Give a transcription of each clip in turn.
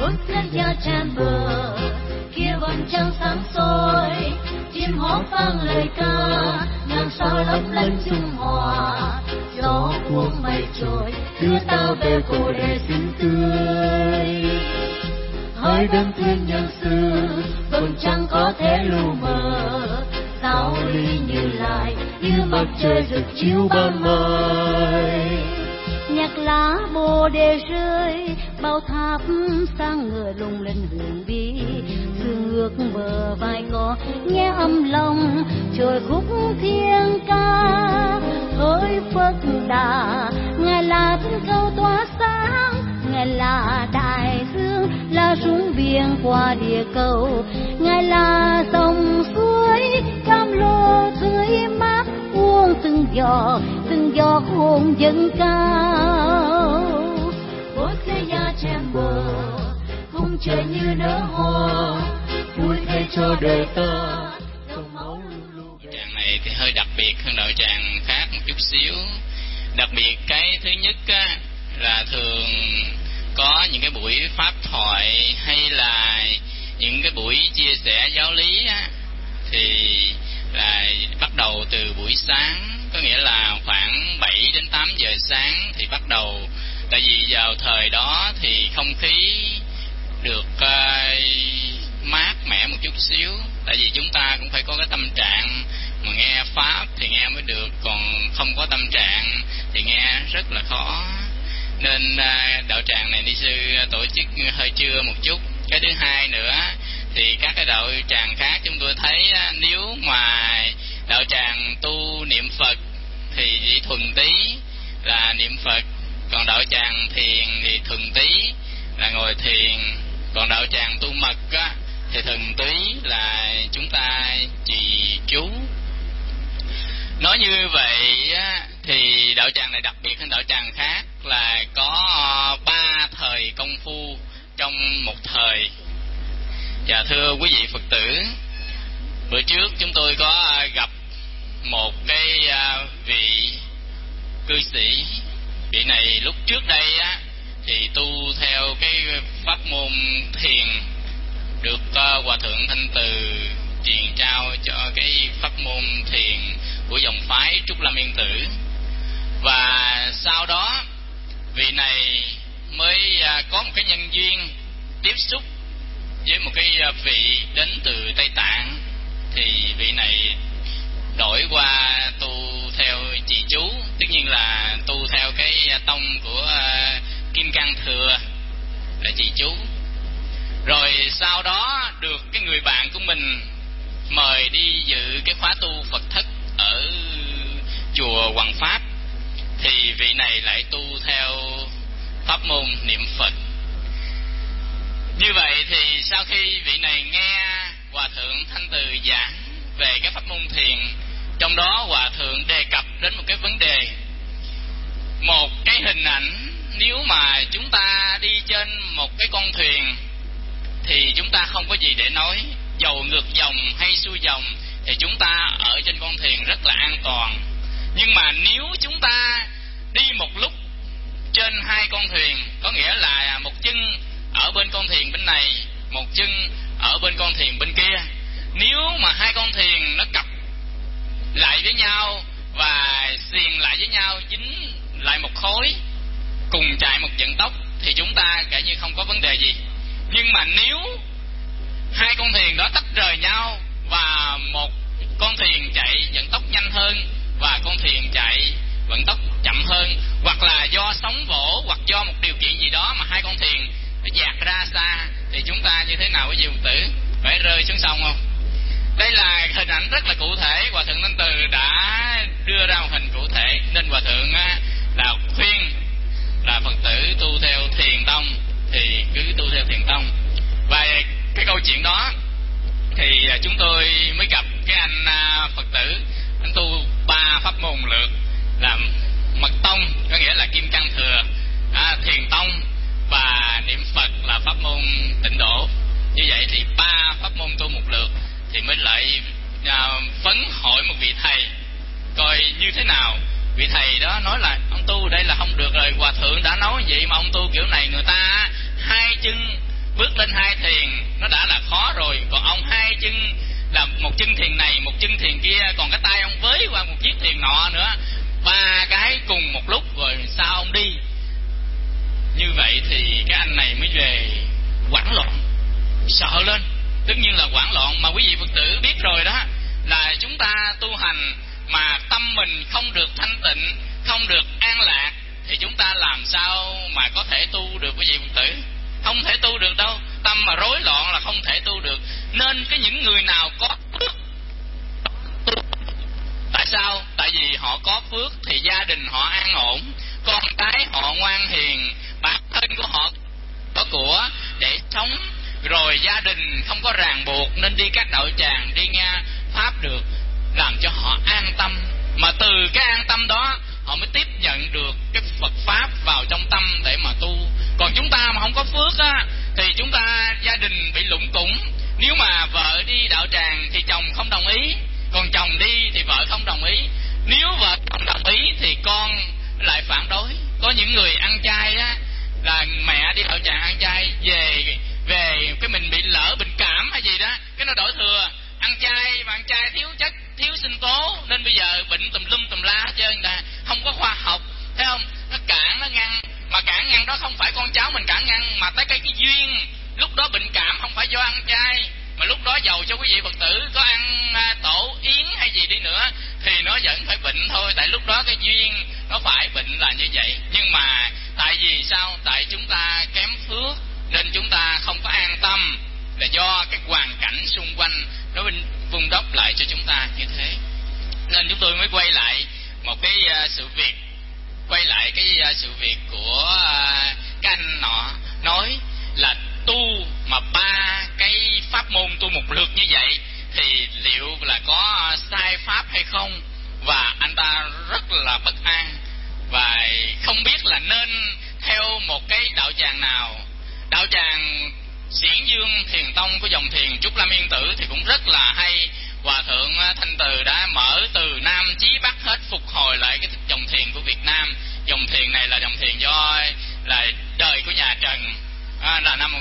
Gia tràn bờ kia vầng trăng sáng soi, chim hót vang lời ca, ngàn sao lấp lánh chung hòa, gió cuốn mây trôi đưa ta về cội để xinh tươi. Hỡi đấng thiên nhân sư, vầng trăng có thể lu mờ, sao ly như lại như mặt trời rực chiếu ban mai. Nhạc lá bồ đề rơi, bao tháp sang ngựa lung linh huyền bí, sương ngược bờ vai có nghe âm lòng trời khúc thiên ca. Hỡi Phật Đà, ngài là thiên cầu tỏa sáng, ngài là đại dương là súng biển qua địa cầu, ngài là dòng suối cam lồ tươi mát uống từng giọt hồn dâng cao. Ôi thế gia tràn bờ khung trời như nở hoa, vui thay cho đời ta dòng máu lưu lưu. Tràng này thì hơi đặc biệt hơn đội tràng khác một chút xíu. Đặc biệt cái thứ nhất á, là thường có những cái buổi pháp thoại hay là những cái buổi chia sẻ giáo lý á, thì là bắt đầu từ buổi sáng, có nghĩa là khoảng 7 đến 8 giờ sáng thì bắt đầu. Tại vì vào thời đó thì không khí được mát mẻ một chút xíu. Tại vì chúng ta cũng phải có cái tâm trạng mà nghe pháp thì nghe mới được, còn không có tâm trạng thì nghe rất là khó. Nên đạo tràng này ni sư tổ chức hơi trưa một chút. Cái thứ hai nữa thì các cái đạo tràng khác chúng tôi thấy nếu mà đạo tràng tu niệm Phật thì chỉ thuần tí là niệm Phật, còn đạo tràng thiền thì thuần tí là ngồi thiền, còn đạo tràng tu mật á, thì thuần tí là chúng ta trì chú. Nói như vậy á, thì đạo tràng này đặc biệt hơn đạo tràng khác là có 3 thời công phu trong một thời. Và thưa quý vị Phật tử, bữa trước chúng tôi có gặp một cái vị cư sĩ. Vị này lúc trước đây á thì tu theo cái pháp môn thiền, được Hòa Thượng Thanh Từ truyền trao cho cái pháp môn thiền của dòng phái Trúc Lâm Yên Tử. Và sau đó vị này mới có một cái nhân duyên tiếp xúc với một cái vị đến từ Tây Tạng, thì vị này đổi qua tu theo trì chú, tất nhiên là tu theo cái tông của Kim Cang Thừa là trì chú. Rồi sau đó được cái người bạn của mình mời đi dự cái khóa tu Phật thất ở chùa Hoàng Pháp, thì vị này lại tu theo pháp môn niệm Phật. Như vậy thì sau khi vị này nghe Hòa Thượng Thanh Từ giảng về cái pháp môn thiền, trong đó Hòa Thượng đề cập đến một cái vấn đề, một cái hình ảnh. Nếu mà chúng ta đi trên một cái con thuyền thì chúng ta không có gì để nói, dầu ngược dòng hay xuôi dòng thì chúng ta ở trên con thuyền rất là an toàn. Nhưng mà nếu chúng ta đi một lúc trên hai con thuyền, có nghĩa là một chân ở bên con thuyền bên này, một chân ở bên con thuyền bên kia, nếu mà hai con thuyền nó cặp lại với nhau và xiềng lại với nhau, dính lại một khối, cùng chạy một vận tốc thì chúng ta kể như không có vấn đề gì. Nhưng mà nếu hai con thuyền đó tách rời nhau và một con thuyền chạy vận tốc nhanh hơn và con thuyền chạy vận tốc chậm hơn, hoặc là do sóng vỗ hoặc do một điều kiện gì đó mà hai con thuyền nó dạt ra xa, thì chúng ta như thế nào với Phật tử? Phải rơi xuống sông không? Đây là hình ảnh rất là cụ thể. Hòa Thượng Thanh Từ đã đưa ra một hình cụ thể, nên Hòa Thượng là khuyên là Phật tử tu theo thiền tông thì cứ tu theo thiền tông. Và cái câu chuyện đó thì chúng tôi mới gặp cái anh Phật tử, anh tu 3 pháp môn lượt, là mật tông có nghĩa là Kim Cang Thừa, thiền tông và niệm Phật là pháp môn tịnh độ. Như vậy thì 3 pháp môn tu một lượt, thì mới lại phấn hỏi một vị thầy coi như thế nào. Vị thầy đó nói là ông tu đây là không được rồi, Hòa Thượng đã nói vậy mà ông tu kiểu này người ta hai chân bước lên 2 thiền nó đã là khó rồi, còn ông 2 chân là một chân thiền này, một chân thiền kia, còn cái tay ông với qua một chiếc thiền nọ nữa, 3 cái cùng một lúc rồi sao ông đi? Như vậy thì cái anh này mới về hoảng loạn, sợ lên. Tất nhiên là hoảng loạn, mà quý vị Phật tử biết rồi đó, là chúng ta tu hành mà tâm mình không được thanh tịnh, không được an lạc, thì chúng ta làm sao mà có thể tu được quý vị Phật tử? Không thể tu được đâu. Tâm mà rối loạn là không thể tu được. Nên những người nào có phước, tại sao? Tại vì họ có phước thì gia đình họ an ổn, con cái họ ngoan hiền, bản thân của họ có của để sống, rồi gia đình không có ràng buộc, nên đi các đạo tràng, đi nghe pháp được, làm cho họ an tâm. Mà từ cái an tâm đó họ mới tiếp nhận được cái Phật pháp vào trong tâm để mà tu. Còn chúng ta mà không có phước á, thì chúng ta gia đình bị lủng củng. Nếu mà vợ đi đạo tràng thì chồng không đồng ý, còn chồng đi thì vợ không đồng ý. Nếu vợ không đồng ý thì con lại phản đối. Có những người ăn chay á, là mẹ đi đạo tràng ăn chay, về cái mình bị lỡ bệnh cảm hay gì đó, cái nó đổi thừa. Ăn chay mà ăn chay thiếu chất, thiếu sinh tố, nên bây giờ bệnh tùm lum tùm la hết trơn, không có khoa học, thấy không? Nó cản, nó ngăn, mà cản ngăn đó không phải con cháu mình cản ngăn, mà tới cái duyên. Lúc đó bệnh cảm không phải do ăn chay, mà lúc đó giàu cho quý vị Phật tử có ăn tổ yến hay gì đi nữa thì nó vẫn phải bệnh thôi. Tại lúc đó cái duyên nó phải bệnh là như vậy. Nhưng mà tại vì sao? Tại chúng ta kém phước nên chúng ta không có an tâm, là do cái hoàn cảnh xung quanh nó vun đắp lại cho chúng ta như thế. Nên chúng tôi mới quay lại một cái sự việc, sự việc của cái anh nọ nói là tu mà 3 cái pháp môn tu một lượt như vậy thì liệu là có sai pháp hay không, và anh ta rất là bất an và không biết là nên theo một cái đạo tràng nào. Đạo tràng Xiển Dương Thiền Tông của dòng thiền Trúc Lâm Yên Tử thì cũng rất là hay. Hòa thượng Thanh Từ đã mở từ Nam chí Bắc hết, phục hồi lại cái dòng thiền của Việt Nam. Dòng thiền này là dòng thiền do là đời của nhà Trần, là năm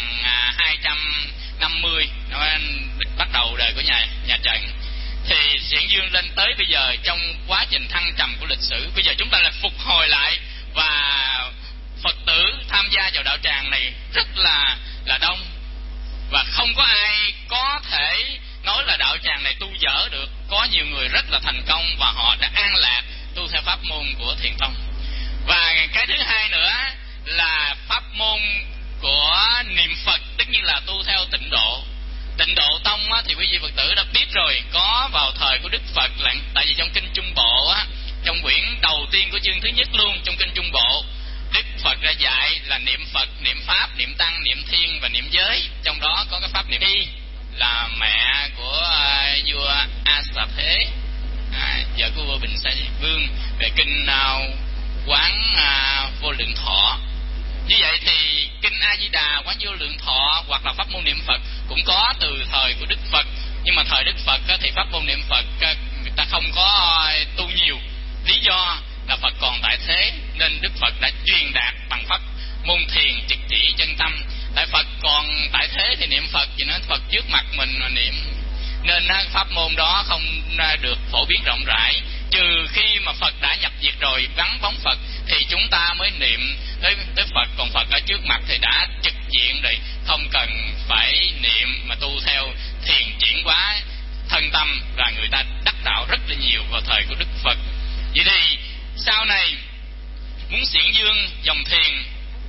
1250 nó bắt đầu đời của nhà Trần. Thì Xiển Dương lên tới bây giờ, trong quá trình thăng trầm của lịch sử, bây giờ chúng ta lại phục hồi lại, và Phật tử tham gia vào đạo tràng này rất là đông, và không có ai có thể nói là đạo tràng này tu dở được. Có nhiều người rất là thành công và họ đã an lạc tu theo pháp môn của Thiền Tông. Và cái thứ hai nữa là pháp môn của niệm Phật, tất nhiên là tu theo Tịnh Độ. Tịnh Độ Tông á, thì quý vị Phật tử đã biết rồi, có vào thời của Đức Phật. Tại vì trong kinh Trung Bộ á, trong quyển đầu tiên của chương thứ nhất luôn, trong kinh Trung Bộ, Đức Phật đã dạy là niệm Phật, niệm Pháp, niệm Tăng, niệm Thiên và niệm Giới. Trong đó có cái pháp niệm Y, là mẹ của vua A Xà Thế, vợ của vua Bình Sa Vương, về kinh Quán Vô Lượng Thọ. Như vậy thì kinh A Di Đà, Quán Vô Lượng Thọ hoặc là pháp môn niệm Phật cũng có từ thời của Đức Phật. Nhưng mà thời Đức Phật thì pháp môn niệm Phật người ta không có tu nhiều. Lý do là Phật còn tại thế, nên Đức Phật đã truyền đạt bằng pháp môn thiền trực chỉ chân tâm. Tại Phật còn tại thế thì niệm Phật gì nữa, Phật trước mặt mình mà niệm, nên pháp môn đó không được phổ biến rộng rãi. Trừ khi mà Phật đã nhập diệt rồi, vắng bóng Phật, thì chúng ta mới niệm tới Phật. Còn Phật ở trước mặt thì đã trực diện rồi, không cần phải niệm, mà tu theo thiền chuyển hóa thân tâm, và người ta đắc đạo rất là nhiều vào thời của Đức Phật. Vậy thì sau này muốn xiển dương dòng thiền,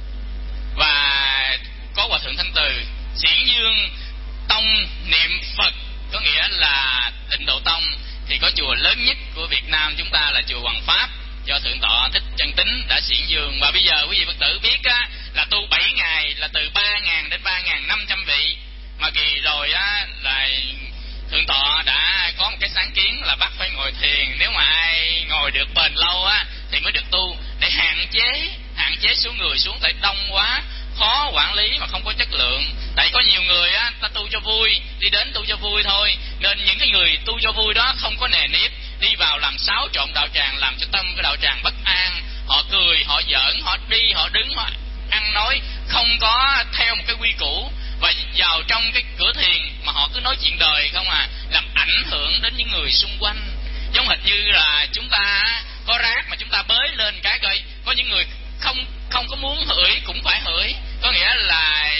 và có Hòa thượng Thanh Từ, xiển dương tông niệm Phật, có nghĩa là Tịnh Độ Tông, thì có chùa lớn nhất của Việt Nam chúng ta là chùa Hoàng Pháp do Thượng tọa Thích Chân Tín đã xiển dương. Và bây giờ quý vị Phật tử biết á, là tu 7 ngày là từ 3.000 đến 3.500 vị. Mà kỳ rồi á là Thượng tọa đã có một cái sáng kiến là bắt phải ngồi thiền, nếu mà ai ngồi được bền lâu á thì mới được tu, để hạn chế số người xuống, tại đông quá khó quản lý mà không có chất lượng. Tại có nhiều người á, ta tu cho vui, đi đến tu cho vui thôi, nên những cái người tu cho vui đó không có nề nếp, đi vào làm xáo trộn đạo tràng, làm cho tâm cái đạo tràng bất an. Họ cười, họ giỡn, họ đi, họ đứng, họ ăn nói không có theo một cái quy củ vào trong cái cửa thiền mà họ cứ nói chuyện đời không à, làm ảnh hưởng đến những người xung quanh. Giống hệt như là chúng ta có rác mà chúng ta bới lên cái coi, có những người không có muốn hửi cũng phải hửi, có nghĩa là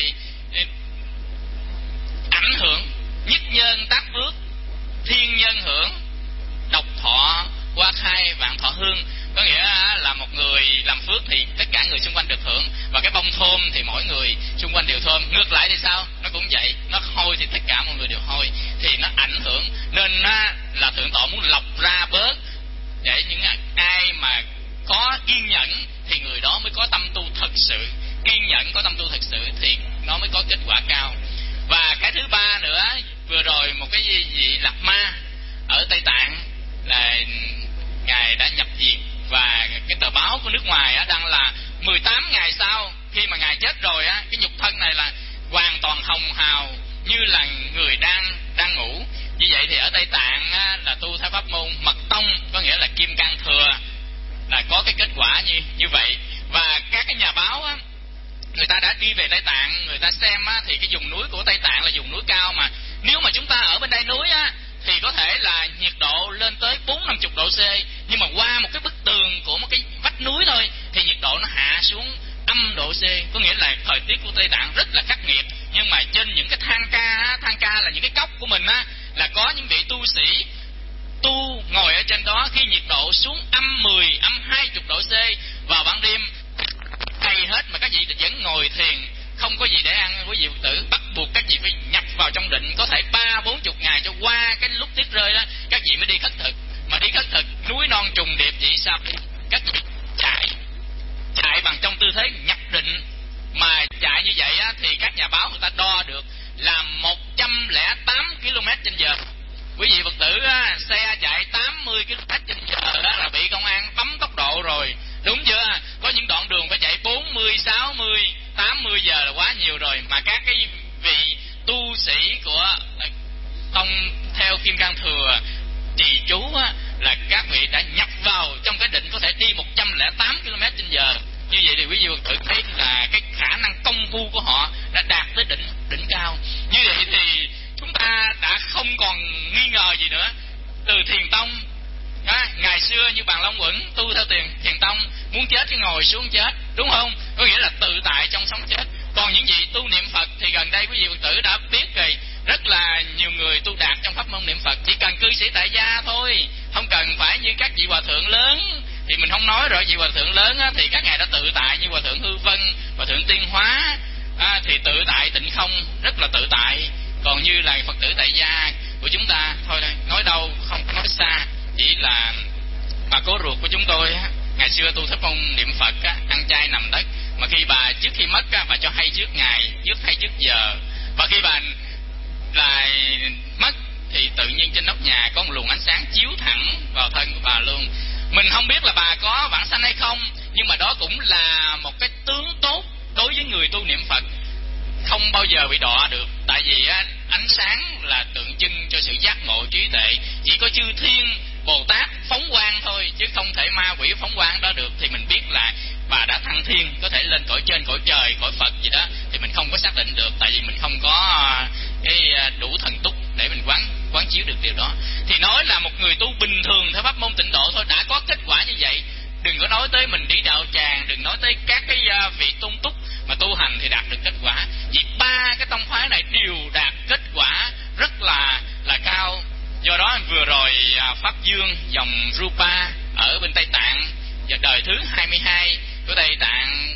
ảnh hưởng. Nhất nhân tác phước, thiên nhân hưởng, độc thọ qua khai vạn thọ hương. Có nghĩa là một người làm phước thì tất cả người xung quanh được hưởng, và cái bông thơm thì mỗi người xung quanh đều thơm. Ngược lại thì sao? Nó cũng vậy, nó hôi thì tất cả mọi người đều hôi, thì nó ảnh hưởng. Nên là Thượng Tọa muốn lọc ra bớt, để những ai mà có kiên nhẫn thì người đó mới có tâm tu thật sự. Kiên nhẫn có tâm tu thật sự thì nó mới có kết quả cao. Và cái thứ ba nữa, vừa rồi một cái vị Lạt Ma ở Tây Tạng là ngài đã nhập viện, và cái tờ báo của nước ngoài đang là 18 ngày sau khi mà ngài chết rồi cái nhục thân này là hoàn toàn hồng hào như là người đang ngủ. Như vậy thì ở Tây Tạng là tu theo pháp môn Mật Tông, có nghĩa là Kim Cang Thừa, là có cái kết quả như vậy. Và các cái nhà báo người ta đã đi về Tây Tạng, người ta xem thì cái vùng núi của Tây Tạng là vùng núi cao, mà nếu mà chúng ta ở bên đây núi thì có thể là nhiệt độ lên tới 40-50 độ C, nhưng mà qua một cái bức tường của một cái vách núi thôi thì nhiệt độ nó hạ xuống âm độ C, có nghĩa là thời tiết của Tây Tạng rất là khắc nghiệt. Nhưng mà trên những cái thang ca là những cái cốc của mình là có những vị tu sĩ tu ngồi ở trên đó, khi nhiệt độ xuống âm 10, âm 20 độ C vào ban đêm hay hết mà các vị vẫn ngồi thiền, không có gì để ăn. Quý vị Phật tử bắt buộc các vị phải nhập vào trong định, có thể 30-40 ngày cho qua cái lúc tiết rơi đó các vị mới đi khất thực. Mà đi khất thực núi non trùng điệp vậy sao các vị chạy bằng trong tư thế nhập định. Mà chạy như vậy thì các nhà báo người ta đo được là 108 km/h. Quý vị Phật tử xe chạy 80 km/h là bị công an bấm tốc độ rồi, đúng chưa? Có những đoạn đường phải chạy 40, 60, 80 giờ là quá nhiều rồi. Mà các cái vị tu sĩ của tông theo Kim Cang Thừa trì chú là các vị đã nhập vào trong cái định có thể đi 108 km/h. Như vậy thì quý vị Phật tử thấy là cái khả năng công phu của họ đã đạt tới đỉnh cao. Như vậy thì chúng ta đã không còn nghi ngờ gì nữa. Từ Thiền Tông ngày xưa như Bàn Long Uẩn tu theo Thiền Tông, muốn chết thì ngồi xuống chết, đúng không? Có nghĩa là tự tại trong sống chết. Còn những vị tu niệm Phật thì gần đây quý vị Phật tử đã biết rồi, rất là nhiều người tu đạt trong pháp môn niệm Phật chỉ cần cư sĩ tại gia thôi, không cần phải như các vị hòa thượng lớn. Thì mình không nói rồi, vị hòa thượng lớn thì các ngài đã tự tại, như hòa thượng Hư Vân, hòa thượng Tiên Hóa thì tự tại tịnh không, rất là tự tại. Còn như là Phật tử tại gia của chúng ta thôi, nói đâu không nói xa, chỉ là bà cố ruột của chúng tôi ngày xưa tu pháp môn niệm Phật ăn chay nằm đất, mà khi bà trước khi mất bà cho hay trước ngày, hay trước giờ, và khi bà lại mất thì tự nhiên trên nóc nhà có một luồng ánh sáng chiếu thẳng vào thân của bà luôn. Mình không biết là bà có vãng sanh hay không, nhưng mà đó cũng là một cái tướng tốt đối với người tu niệm Phật, không bao giờ bị đọa được. Tại vì ánh sáng là tượng trưng cho sự giác ngộ trí tuệ, chỉ có chư thiên Bồ Tát phóng quang thôi, chứ không thể ma quỷ phóng quang đó được. Thì mình biết là bà đã thăng thiên, có thể lên cõi trên, cõi trời, cõi Phật gì đó, thì mình không có xác định được, tại vì mình không có cái đủ thần túc để mình quán chiếu được điều đó. Thì nói là một người tu bình thường theo pháp môn tịnh độ thôi đã có kết quả như vậy. Đừng có nói tới mình đi đạo tràng, đừng nói tới các cái vị tôn túc mà tu hành thì đạt được kết quả. Vì ba cái tông phái này đều đạt kết quả rất là cao. Do đó vừa rồi Pháp Dương dòng Rupa ở bên Tây Tạng và đời thứ 22 của Tây Tạng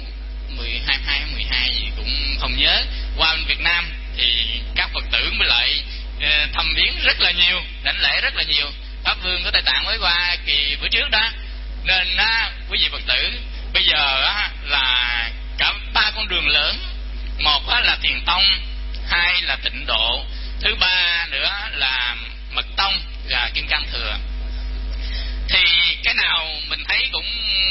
12 gì cũng không nhớ, qua bên Việt Nam thì các Phật tử mới lại thăm viếng rất là nhiều, đảnh lễ rất là nhiều. Pháp Vương của Tây Tạng mới qua kỳ bữa trước đó. Nên quý vị Phật tử bây giờ là cả ba con đường lớn, một là Thiền Tông, hai là Tịnh Độ, thứ ba nữa là Mật Tông và Kim Cang Thừa. Thì cái nào mình thấy cũng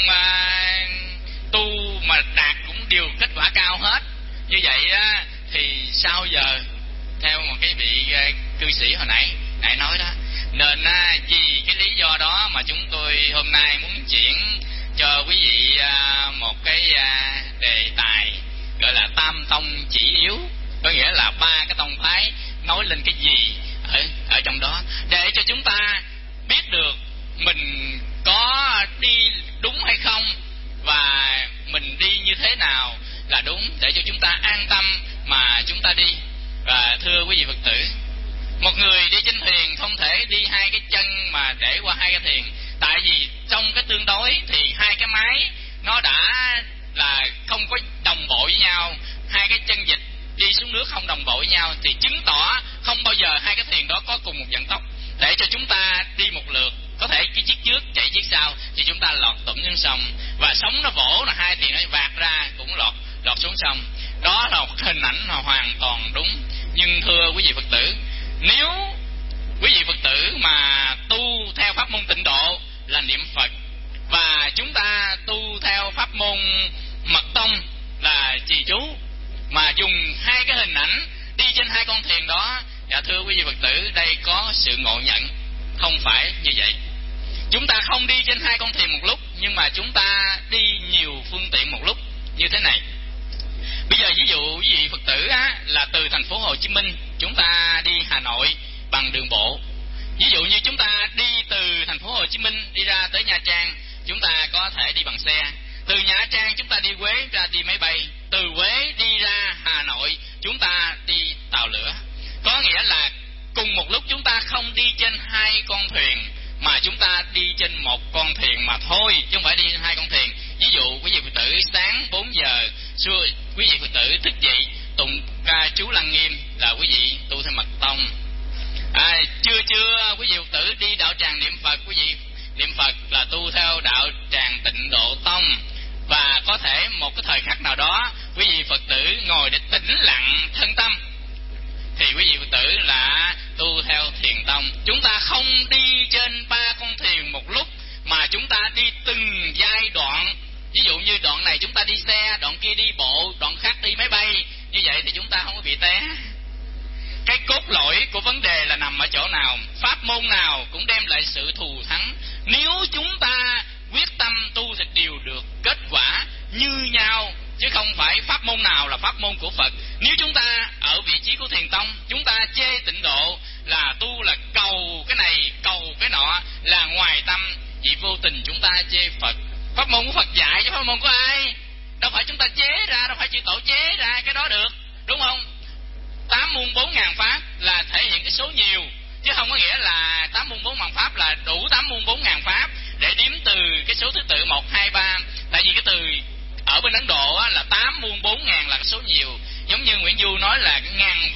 tu mà đạt cũng đều kết quả cao hết. Như vậy thì sao giờ, theo một cái vị cư sĩ hồi nãy nói đó. Nên vì cái lý do đó mà chúng tôi hôm nay muốn chuyển cho quý vị một cái đề tài gọi là Tam Tông Chỉ Yếu. có nghĩa là ba cái tông phái nói lên cái gì ở trong đó, để cho chúng ta biết được mình có đi đúng hay không và mình đi như thế nào là đúng, để cho chúng ta an tâm mà chúng ta đi. Và thưa quý vị Phật tử, một người đi trên thuyền không thể đi hai cái chân mà để qua hai cái thuyền, tại vì trong cái tương đối thì hai cái máy nó đã là không có đồng bộ với nhau, hai cái chân vịt đi xuống nước không đồng bộ với nhau, thì chứng tỏ không bao giờ hai cái thuyền đó có cùng một vận tốc. Để cho chúng ta đi một lượt, có thể cái chiếc trước chạy chiếc sau thì chúng ta lọt tụm xuống sông, và sóng nó vỗ là hai thuyền nó vạt ra cũng lọt xuống sông. Đó là một hình ảnh hoàn toàn đúng. Nhưng thưa quý vị Phật tử, nếu quý vị Phật tử mà tu theo pháp môn tịnh độ là niệm Phật, và chúng ta tu theo pháp môn mật tông là trì chú, mà dùng hai cái hình ảnh đi trên hai con thuyền đó, dạ thưa quý vị Phật tử, đây có sự ngộ nhận. Không phải như vậy. Chúng ta không đi trên hai con thuyền một lúc, nhưng mà chúng ta đi nhiều phương tiện một lúc như thế này. Bây giờ ví dụ quý vị Phật tử là từ thành phố Hồ Chí Minh chúng ta đi Hà Nội bằng đường bộ. Ví dụ như chúng ta đi từ thành phố Hồ Chí Minh đi ra tới Nha Trang, chúng ta có thể đi bằng xe. Từ Nha Trang chúng ta đi Huế ra đi máy bay. Từ Huế đi ra Hà Nội chúng ta đi tàu lửa. Có nghĩa là cùng một lúc chúng ta không đi trên hai con thuyền, mà chúng ta đi trên một con thuyền mà thôi, chứ không phải đi trên hai con thuyền. Ví dụ quý vị Phật tử sáng 4 giờ quý vị Phật tử thức dậy tụng ca chú Lăng Nghiêm là quý vị tu theo mật tông. Trưa quý vị Phật tử đi đạo tràng niệm Phật, quý vị niệm Phật là tu theo đạo tràng Tịnh Độ Tông. Và có thể một cái thời khắc nào đó quý vị Phật tử ngồi để tĩnh lặng thân tâm thì quý vị Phật tử là tu theo Thiền Tông. Chúng ta không đi trên ba con thuyền một lúc, mà chúng ta đi từng giai đoạn. Ví dụ như đoạn này chúng ta đi xe, đoạn kia đi bộ, đoạn khác đi máy bay. Như vậy thì chúng ta không có bị té. Cái cốt lõi của vấn đề là nằm ở chỗ nào? Pháp môn nào cũng đem lại sự thù thắng. Nếu chúng ta quyết tâm tu thì đều được kết quả như nhau, chứ không phải pháp môn nào là pháp môn của Phật. Nếu chúng ta ở vị trí của Thiền Tông, chúng ta chê Tịnh Độ là tu là cầu cái này cầu cái nọ, là ngoài tâm, vì vô tình chúng ta chê Phật. Pháp môn của Phật dạy chứ pháp môn của ai? Đâu phải chúng ta chế ra, đâu phải chư tổ chế ra cái đó được, đúng không? 8 muôn 4.000 pháp là thể hiện cái số nhiều, chứ không có nghĩa là 8 muôn 4.000 pháp là đủ 8 muôn 4.000 pháp để đếm từ cái số thứ tự 1, 2, 3. Tại vì cái từ ở bên Ấn Độ là 8 muôn 4.000 là cái số nhiều. Giống như Nguyễn Du nói là ngàn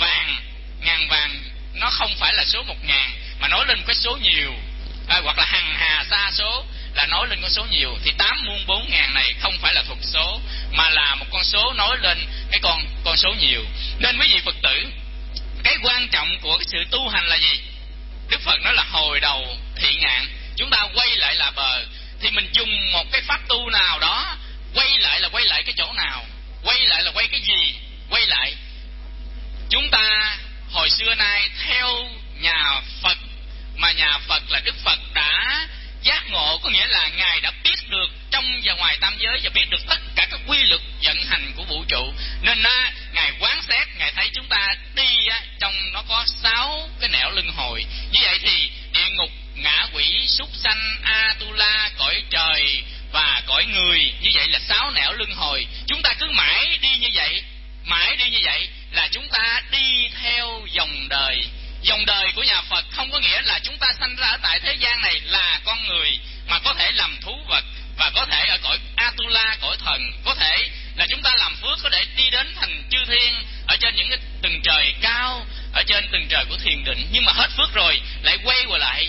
vàng nó không phải là số 1.000 mà nói lên một cái số nhiều, hoặc là hằng hà sa số là nói lên con số nhiều. Thì 8 muôn 4.000 này không phải là thuật số, mà là một con số nói lên cái con số nhiều. Nên quý vị Phật tử, cái quan trọng của cái sự tu hành là gì? Đức Phật nói là hồi đầu thị ngạn, chúng ta quay lại là bờ. Thì mình dùng một cái pháp tu nào đó, quay lại cái chỗ nào? Quay lại là quay cái gì? Quay lại chúng ta hồi xưa nay theo nhà Phật, mà nhà Phật là Đức Phật đã giác ngộ, có nghĩa là Ngài đã biết được trong và ngoài tam giới và biết được tất cả các quy luật vận hành của vũ trụ. Nên Ngài quán xét, Ngài thấy chúng ta đi trong nó có 6 cái nẻo luân hồi. Như vậy thì địa ngục, ngạ quỷ, súc sanh, Atula, cõi trời và cõi người, như vậy là 6 nẻo luân hồi. Chúng ta cứ mãi đi như vậy là chúng ta đi theo dòng đời. Dòng đời của nhà Phật không có nghĩa là chúng ta sanh ra ở tại thế gian này là con người, mà có thể làm thú vật, và có thể ở cõi Atula, cõi thần, có thể là chúng ta làm phước có thể đi đến thành chư thiên ở trên những cái tầng trời cao, ở trên tầng trời của thiền định. Nhưng mà hết phước rồi lại quay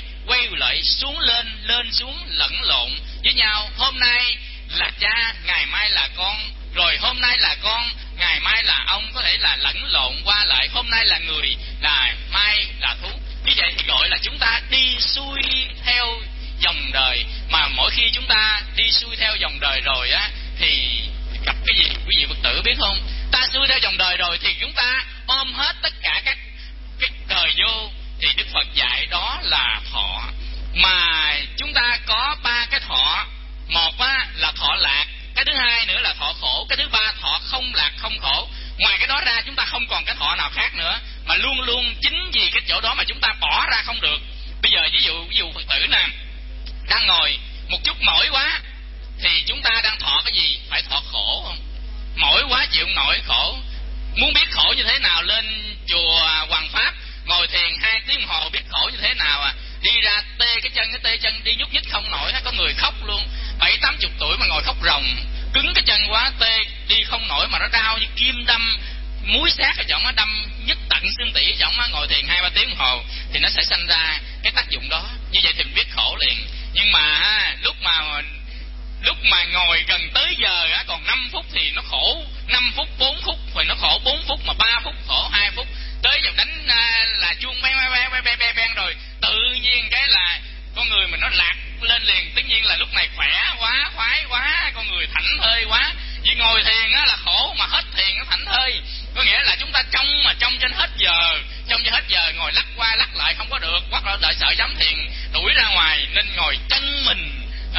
lại xuống lên xuống lẫn lộn với nhau. Hôm nay là cha, ngày mai là con, rồi hôm nay là con, ngày mai là ông, có thể là lẫn lộn qua lại. Hôm nay là người, là mai là thú. Như vậy thì gọi là chúng ta đi xuôi theo dòng đời. Mà mỗi khi chúng ta đi xuôi theo dòng đời rồi thì gặp cái gì quý vị Phật tử biết không? Ta xuôi theo dòng đời rồi thì chúng ta ôm hết tất cả các cái đời vô. Thì Đức Phật dạy đó là thọ. Mà chúng ta có 3 cái thọ. Một là thọ lạc, cái thứ hai nữa là thọ khổ, cái thứ ba thọ không lạc không khổ. Ngoài cái đó ra chúng ta không còn cái thọ nào khác nữa, mà luôn luôn chính vì cái chỗ đó mà chúng ta bỏ ra không được. Bây giờ ví dụ Phật tử nè, đang ngồi một chút mỏi quá thì chúng ta đang thọ cái gì? Phải thọ khổ không? Mỏi quá chịu không nổi khổ. Muốn biết khổ như thế nào lên chùa Hoàng Pháp ngồi thiền 2 tiếng đồng hồ biết khổ như thế nào à. Đi ra tê cái chân đi nhúc nhích không nổi, có người khóc luôn, 70-80 tuổi mà ngồi khóc ròng, cứng cái chân quá tê đi không nổi mà nó đau như kim đâm muối sát ở chỗ nó đâm nhất tận xương tủy ở chỗ nó. Ngồi thiền 2-3 tiếng đồng hồ thì nó sẽ sanh ra cái tác dụng đó. Như vậy thì mình biết khổ liền. Nhưng mà lúc mà ngồi gần tới giờ còn 5 phút thì nó khổ 5 phút, 4 phút rồi nó khổ 4 phút, mà 3 phút khổ 2 phút, tới giờ đánh là chuông beng rồi tự nhiên cái là con người mình nó lạc lên liền. Tất nhiên là lúc này khỏe quá, khoái quá, con người thảnh thơi quá. Vì ngồi thiền là khổ, mà hết thiền nó thảnh thơi. Có nghĩa là chúng ta trong trên hết giờ ngồi lắc qua lắc lại không có được, hoặc là đợi sợ giám thiền đuổi ra ngoài nên ngồi chân mình.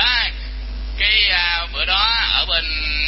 Bữa đó ở bên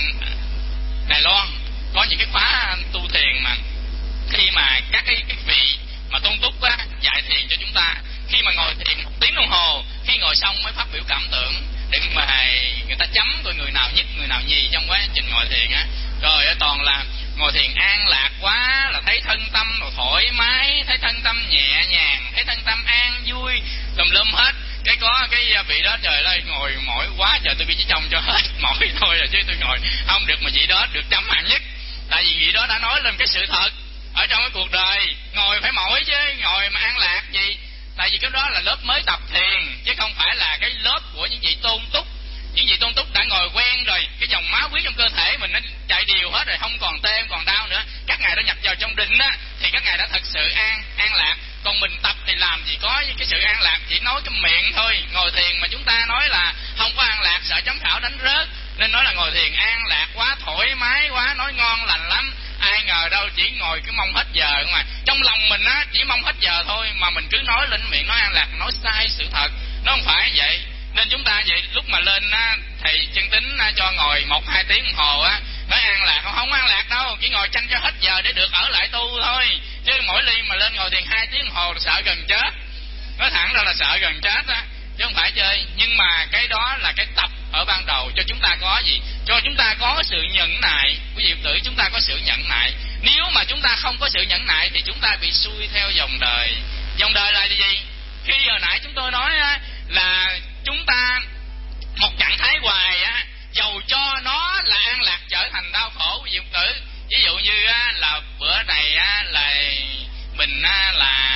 Đài Loan có những cái khóa tu thiền mà khi mà các cái vị mà tôn túc dạy thiền cho chúng ta, khi mà ngồi thiền 1 tiếng đồng hồ, khi ngồi xong mới phát biểu cảm tưởng, đừng mà người ta chấm coi người nào nhất người nào nhì trong quá trình ngồi thiền rồi toàn là ngồi thiền an lạc quá, là thấy thân tâm thoải mái, thấy thân tâm nhẹ nhàng, thấy thân tâm an vui tùm lum hết. Có cái vị đó trời ơi ngồi mỏi quá trời, tôi bị chỉ trông cho hết mỏi thôi rồi chứ tôi ngồi không được, mà vị đó được chấm hạng nhất. Tại vì vị đó đã nói lên cái sự thật ở trong cái cuộc đời, ngồi phải mỏi chứ, ngồi mà an lạc gì. Tại vì cái đó là lớp mới tập thiền, chứ không phải là cái lớp của những vị tôn túc. Những vị tôn túc đã ngồi quen rồi, cái dòng máu huyết trong cơ thể mình nó chạy đều hết rồi, không còn tê, không còn đau nữa. Các ngài đã nhập vào trong định thì các ngài đã thật sự an lạc. Còn mình tập thì làm gì có cái sự an lạc, chỉ nói cái miệng thôi. Ngồi thiền mà chúng ta nói là không có an lạc, sợ chấm khảo đánh rớt, nên nói là ngồi thiền an lạc quá, thoải mái quá, nói ngon lành lắm. Ai ngờ đâu chỉ ngồi cứ mong hết giờ mà trong lòng mình chỉ mong hết giờ thôi, mà mình cứ nói lên miệng nói an lạc, nói sai sự thật, nó không phải vậy. Nên chúng ta vậy lúc mà lên thầy chân tín cho ngồi 1-2 tiếng đồng hồ nói an lạc, không an lạc đâu, chỉ ngồi tranh cho hết giờ để được ở lại tu thôi. Chứ mỗi ly mà lên ngồi thiền 2 tiếng đồng hồ là sợ gần chết, nói thẳng ra là sợ gần chết chứ không phải chơi. Nhưng mà cái đó là cái tập ở ban đầu cho chúng ta có gì? Cho chúng ta có sự nhẫn nại. Quý vị tử, chúng ta có sự nhẫn nại. Nếu mà chúng ta không có sự nhẫn nại thì chúng ta bị xuôi theo dòng đời. Dòng đời là gì? Khi hồi nãy chúng tôi nói là chúng ta một trạng thái hoài dầu cho nó là an lạc trở thành đau khổ. Quý vị tử, ví dụ như là bữa này là mình là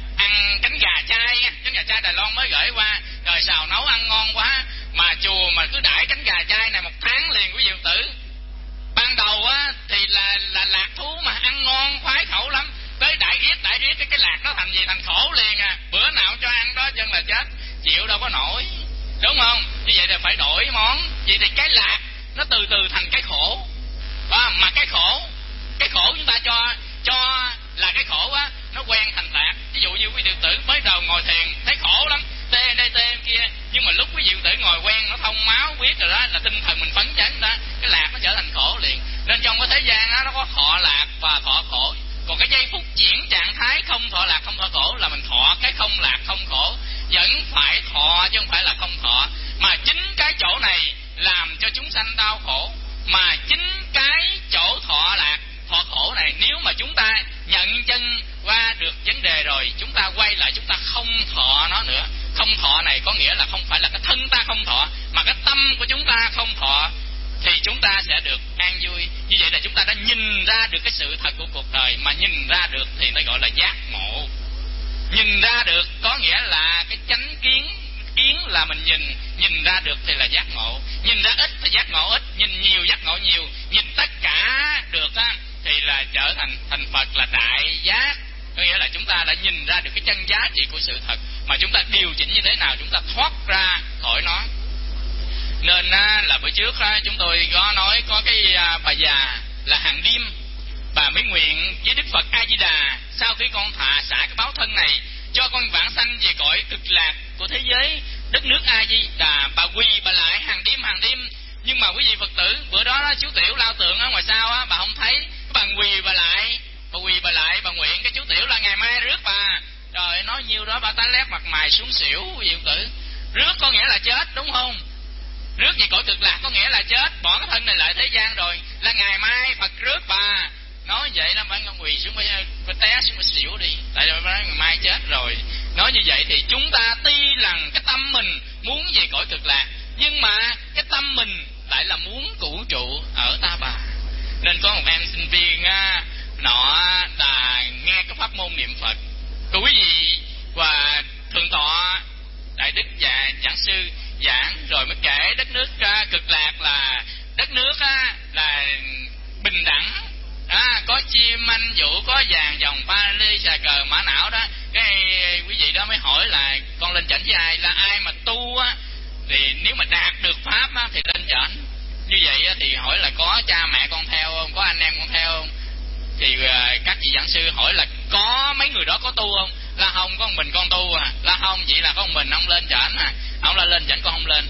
ăn cánh gà chai Đài Loan mới gửi qua, rồi xào nấu ăn ngon quá, mà chùa mà cứ đãi cánh gà chai này 1 tháng liền. Quý vị tử, ban đầu thì là lạc thú mà ăn ngon khoái khẩu lắm, tới đãi riết cái lạc đó thành gì? Thành khổ liền bữa nào cho ăn đó chân là chết, chịu đâu có nổi, đúng không? Như vậy là phải đổi món. Vậy thì cái lạc nó từ từ thành cái khổ. Mà cái khổ chúng ta cho là cái khổ nó quen thành lạc. Ví dụ như quý vị tử mới đầu ngồi thiền thấy khổ lắm, tê đây tê kia, nhưng mà lúc quý vị tử ngồi quen, nó thông máu huyết rồi đó, là tinh thần mình phấn chấn đó, cái lạc nó trở thành khổ liền. Nên trong cái thế gian nó có thọ lạc và thọ khổ. Còn cái giây phút chuyển trạng thái không thọ lạc không thọ khổ là mình thọ cái không lạc không khổ. Vẫn phải thọ chứ không phải là không thọ. Mà chính cái chỗ này làm cho chúng sanh đau khổ. Mà chính cái chỗ thọ lạc thọ khổ này, nếu mà chúng ta nhận chân qua được vấn đề rồi, chúng ta quay lại chúng ta không thọ nó nữa. Không thọ này có nghĩa là không phải là cái thân ta không thọ, mà cái tâm của chúng ta không thọ, thì chúng ta sẽ được an vui. Như vậy là chúng ta đã nhìn ra được cái sự thật của cuộc đời. Mà nhìn ra được thì nó gọi là giác ngộ. Nhìn ra được có nghĩa là cái chánh kiến. Kiến là mình nhìn ra được thì là giác ngộ. Nhìn ra ít thì giác ngộ ít, nhìn nhiều giác ngộ nhiều, nhìn tất cả được thì là trở thành Phật, là đại giác. Có nghĩa là chúng ta đã nhìn ra được cái chân giá trị của sự thật, mà chúng ta điều chỉnh như thế nào chúng ta thoát ra khỏi nó. Nên là bữa trước chúng tôi có nói có cái bà già là hàng đêm, bà mới nguyện với Đức Phật A Di Đà: sau khi con xả cái báo thân này, cho con vãng sanh về cõi cực lạc của thế giới đất nước A Di Đà. Bà quỳ bà lại hàng đêm. Nhưng mà quý vị Phật tử, bữa đó chú Tiểu lao tượng ở ngoài sau bà không thấy, bà quỳ bà lại bà nguyện cái chú Tiểu là ngày mai rước bà. Trời, nói nhiêu đó bà tá lét mặt mày xuống xỉu quý vị Phật tử. Rước có nghĩa là chết đúng không? Rước về cõi cực lạc có nghĩa là chết, bỏ cái thân này lại thế gian rồi, là ngày mai Phật rước bà. Nói vậy là bà quỳ xuống bà té xuống bà xỉu đi, tại vì bà ngày mai chết rồi. Nói như vậy thì chúng ta tuy rằng cái tâm mình muốn về cõi cực lạc, nhưng mà cái tâm mình lại là muốn cửu trụ ở Ta Bà. Nên có một em sinh viên nọ là nghe cái pháp môn niệm Phật của quý vị và thượng tọa Đại Đức và giảng sư giảng rồi mới kể đất nước cực lạc là đất nước là bình đẳng, có chim anh vũ, có vàng dòng pha lê xà cờ mã não đó. Cái quý vị đó mới hỏi là con lên chảnh với ai, là ai mà tu thì nếu mà đạt được pháp thì lên chảnh. Như vậy thì hỏi là có cha mẹ con theo không, có anh em con theo không? Thì các vị giảng sư hỏi là có mấy người đó có tu không? Là không, có một mình con tu là không, vậy là có một mình ông lên chảnh ông là lên chảnh, con không lên.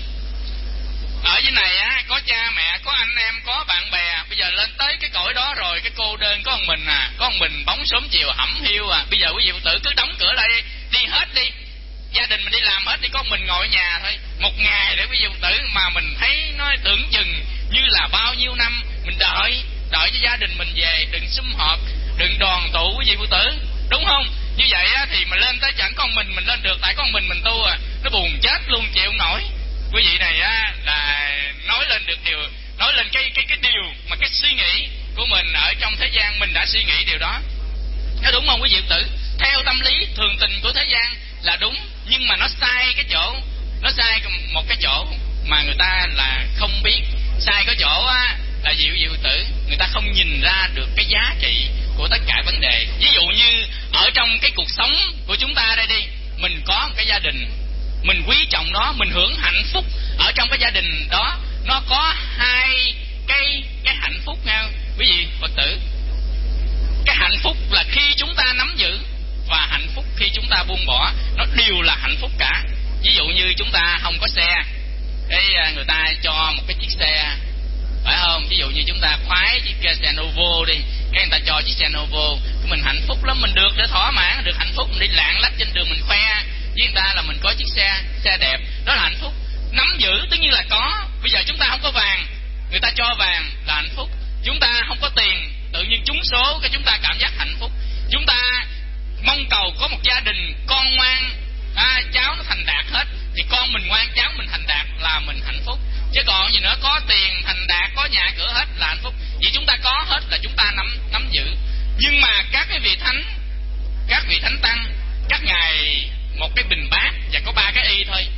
Ở dưới này có cha mẹ, có anh em, có bạn bè, bây giờ lên tới cái cõi đó rồi cái cô đơn có một mình có một mình bóng sớm chiều hẩm hiu Bây giờ quý vị Phật tử cứ đóng cửa lại đi hết đi, gia đình mình đi làm hết đi, có mình ngồi ở nhà thôi. Một ngày để quý vị Phật tử mà mình thấy nó tưởng chừng như là bao nhiêu năm mình đợi cho gia đình mình về, đừng sum họp, đừng đoàn tụ quý vị Phật tử, đúng không? Như vậy thì mà lên tới chẳng con mình lên được, tại con mình tu nó buồn chết luôn, chịu không nổi. Quý vị này là nói lên được điều, nói lên cái điều mà cái suy nghĩ của mình ở trong thế gian mình đã suy nghĩ điều đó. Nó đúng không quý vị Phật tử? Theo tâm lý thường tình của thế gian là đúng, nhưng mà nó sai cái chỗ, nó sai một cái chỗ mà người ta là không biết. Sai cái chỗ là gì quý vị Phật tử? Người ta không nhìn ra được cái giá trị của tất cả vấn đề. Ví dụ như ở trong cái cuộc sống của chúng ta đây đi, mình có một cái gia đình, mình quý trọng nó, mình hưởng hạnh phúc ở trong cái gia đình đó. Nó có hai cái hạnh phúc nha quý vị Phật tử. Cái hạnh phúc là khi chúng ta nắm giữ, và hạnh phúc khi chúng ta buông bỏ, nó đều là hạnh phúc cả. Ví dụ như chúng ta không có xe, cái người ta cho một cái chiếc xe, phải không? Ví dụ như chúng ta khoái chiếc xe Novo đi, cái người ta cho chiếc xe Novo, cái mình hạnh phúc lắm, mình được để thỏa mãn, được hạnh phúc, mình đi lạng lách trên đường mình khoe với người ta là mình có chiếc xe đẹp, đó là hạnh phúc. Nắm giữ tất nhiên là có. Bây giờ chúng ta không có vàng, người ta cho vàng là hạnh phúc. Chúng ta không có tiền, tự nhiên trúng số cái chúng ta cảm giác hạnh phúc. Chúng ta mong cầu có một gia đình con ngoan, cháu nó thành đạt hết, thì con mình ngoan, cháu mình thành đạt là mình hạnh phúc. Chứ còn gì nữa, có tiền thành đạt, có nhà cửa hết là hạnh phúc. Vì chúng ta có hết là chúng ta nắm giữ. Nhưng mà các cái vị thánh, các vị thánh tăng, các ngài một cái bình bát và có 3 cái y thôi.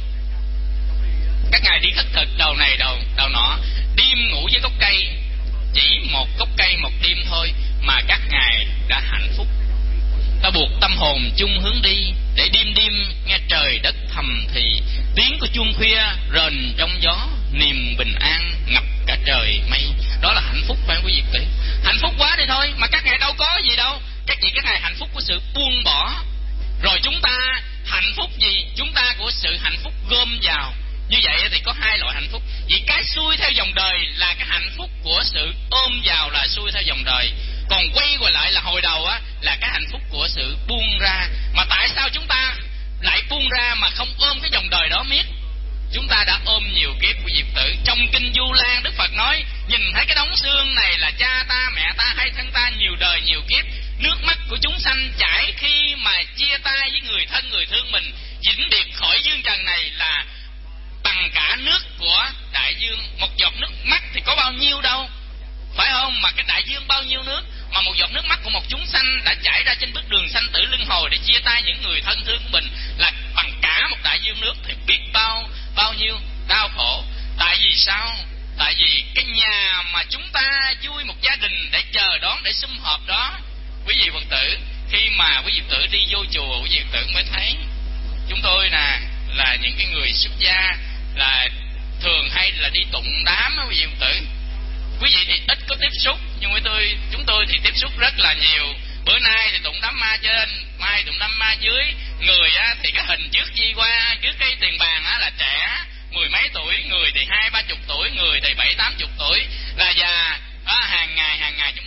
Các ngài đi khất thực đầu này đầu nọ, đêm ngủ với gốc cây, chỉ một gốc cây một đêm thôi mà các ngài đã hạnh phúc. Ta buộc tâm hồn chung hướng đi, để đêm nghe trời đất thầm thì, tiếng của chuông khuya rền trong gió, niềm bình an ngập cả trời mây. Đó là hạnh phúc phải không quý vị Phật tử? Hạnh phúc quá đi thôi, mà các ngài đâu có gì đâu. Các vị, cái này hạnh phúc của sự buông bỏ. Rồi chúng ta hạnh phúc gì? Chúng ta của sự hạnh phúc gom vào. Như vậy thì có hai loại hạnh phúc. Vì cái xuôi theo dòng đời là cái hạnh phúc của sự ôm vào, là xuôi theo dòng đời. Còn quay qua lại là hồi đầu là cái hạnh phúc của sự buông ra. Mà tại sao chúng ta lại buông ra mà không ôm cái dòng đời đó miết? Chúng ta đã ôm nhiều kiếp của Diệp Tử. Trong kinh Du Lan, Đức Phật nói, nhìn thấy cái đống xương này là cha ta, mẹ ta hay thân ta nhiều đời nhiều kiếp. Nước mắt của chúng sanh chảy khi mà chia tay với người thân người thương mình, vĩnh biệt khỏi dương trần này là bằng cả nước của đại dương. Một giọt nước mắt thì có bao nhiêu đâu, phải không? Mà cái đại dương bao nhiêu nước, mà một giọt nước mắt của một chúng sanh đã chảy ra trên bước đường sanh tử luân hồi để chia tay những người thân thương của mình là bằng cả một đại dương nước, thì biết bao nhiêu đau khổ. Tại vì sao? Tại vì cái nhà mà chúng ta vui một gia đình để chờ đón, để sum họp đó, quý vị Phật tử, khi mà quý vị Phật tử đi vô chùa, quý vị Phật tử mới thấy chúng tôi nè là những cái người xuất gia, là thường hay là đi tụng đám á quý vị Phật tử. Quý vị thì ít có tiếp xúc, nhưng với chúng tôi thì tiếp xúc rất là nhiều. Bữa nay thì tụng đám ma trên, mai tụng đám ma dưới. Người thì cái hình trước di qua, trước cái tiền bàn là trẻ, 10 mấy tuổi, người thì 20-30 tuổi, người thì 70-80 tuổi, là già. Hàng ngày chúng ta thấy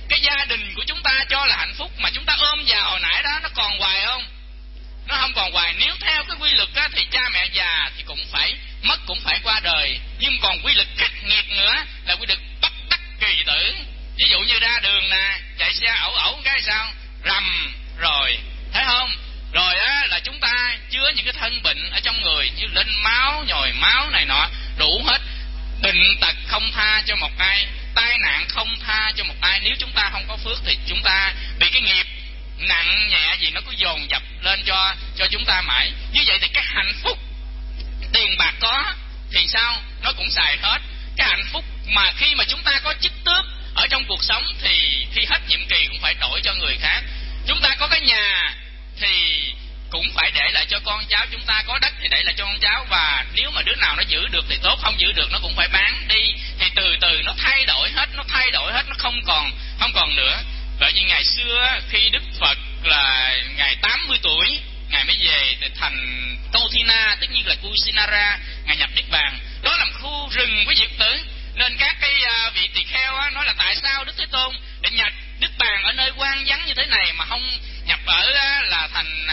cái gia đình của chúng ta cho là hạnh phúc mà chúng ta ôm vào hồi nãy đó, nó còn hoài không? Nó không còn hoài. Nếu theo cái quy luật á, thì cha mẹ già thì cũng phải mất, cũng phải qua đời. Nhưng còn quy luật khắc nghiệt nữa là quy luật bất đắc kỳ tử. Ví dụ như ra đường nè, chạy xe ẩu ẩu cái sao rầm rồi, thấy không? Rồi á là chúng ta chứa những cái thân bệnh ở trong người, như lên máu, nhồi máu này nọ, đủ hết. Bệnh tật không tha cho một ai, tai nạn không tha cho một ai. Nếu chúng ta không có phước thì chúng ta bị cái nghiệp nặng nhẹ gì nó cứ dồn dập lên cho chúng ta mãi. Như vậy thì cái hạnh phúc tiền bạc có thì sao? Nó cũng xài hết. Cái hạnh phúc mà khi mà chúng ta có chức tước ở trong cuộc sống thì khi hết nhiệm kỳ cũng phải đổi cho người khác. Chúng ta có cái nhà thì cũng phải để lại cho con cháu, chúng ta có đất thì để lại cho con cháu, và nếu mà đứa nào nó giữ được thì tốt, không giữ được nó cũng phải bán đi. Thì từ từ nó thay đổi hết, nó không còn nữa. Bởi vì ngày xưa khi Đức Phật là ngày 80 tuổi, Ngài mới về thành Kauthina, tất nhiên là Kusinara, Ngài nhập Niết Bàn. Đó là một khu rừng với Diệt Tử. Nên các cái vị tỳ kheo á, nói là tại sao Đức Thế Tôn để nhập Niết Bàn ở nơi hoang vắng như thế này mà không nhập ở là thành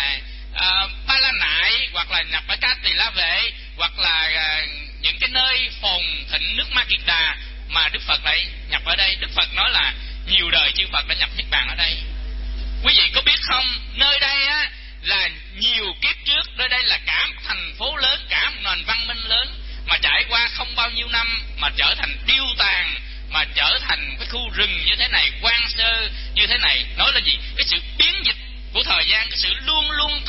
Ba La Nại, hoặc là nhập ở Cát Tỳ La Vệ, hoặc là những cái nơi phồn thịnh nước Ma Kiệt Đà, mà Đức Phật lại nhập ở đây. Đức Phật nói là nhiều đời chư Phật đã nhập Niết Bàn ở đây. Quý vị có biết không, nơi đây á là nhiều kiếp trước, nơi đây là cả một thành phố lớn, cả một nền văn minh lớn, mà trải qua không bao nhiêu năm mà trở thành điêu tàn, mà trở thành cái khu rừng như thế này, hoang sơ như thế này. Nói là gì? Cái sự biến dịch của thời gian, cái sự luôn luôn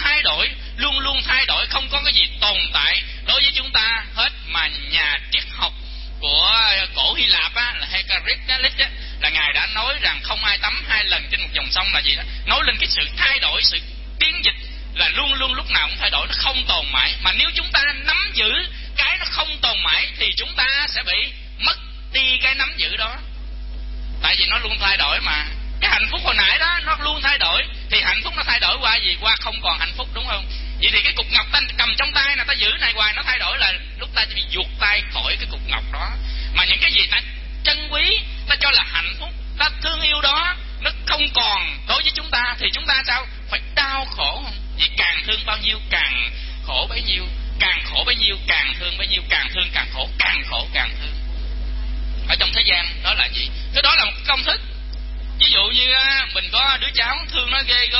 thay đổi, không có cái gì tồn tại đối với chúng ta hết. Mà nhà triết học của cổ Hy Lạp á, là Heraclitus á, là ngài đã nói rằng không ai tắm 2 lần trên một dòng sông là gì đó, nói lên cái sự thay đổi, sự biến dịch là luôn luôn lúc nào cũng thay đổi, nó không tồn mãi. Mà nếu chúng ta nắm giữ cái nó không tồn mãi thì chúng ta sẽ bị mất đi cái nắm giữ đó, tại vì nó luôn thay đổi mà. Cái hạnh phúc hồi nãy đó nó luôn thay đổi, thì hạnh phúc nó thay đổi qua gì? Qua không còn hạnh phúc, đúng không? Vậy thì cái cục ngọc ta cầm trong tay là ta giữ này hoài, nó thay đổi là lúc ta chỉ bị ruột tay khỏi cái cục ngọc đó. Mà những cái gì ta trân quý, ta cho là hạnh phúc, ta thương yêu đó, nó không còn đối với chúng ta thì chúng ta sao? Phải đau khổ không? Vì càng thương bao nhiêu càng khổ bấy nhiêu, càng khổ bấy nhiêu càng thương bấy nhiêu, càng thương càng khổ, càng khổ càng thương. Ở trong thế gian đó là gì? Cái đó là một công thức. Ví dụ như mình có đứa cháu thương nó ghê